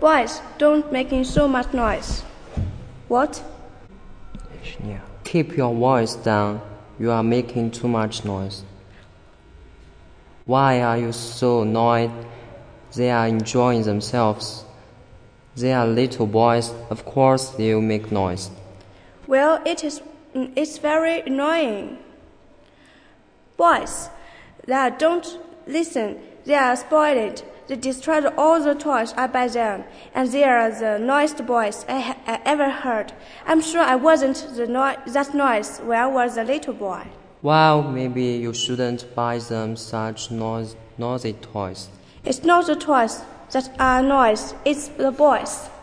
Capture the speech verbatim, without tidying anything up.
Boys, don't making so much noise. What? Keep your voice down. You are making too much noise. Why are you so annoyed? They are enjoying themselves. They are little boys. Of course they'll make noise. Well, it is, it's very annoying. Boys, they don't listen. They are spoiled. They destroyed all the toys I buy them, and they are the noisiest boys I, ha- I ever heard. I'm sure I wasn't the no- that noise when I was a little boy. Well, maybe you shouldn't buy them such noise- noisy toys. It's not the toys that are noise, it's the boys.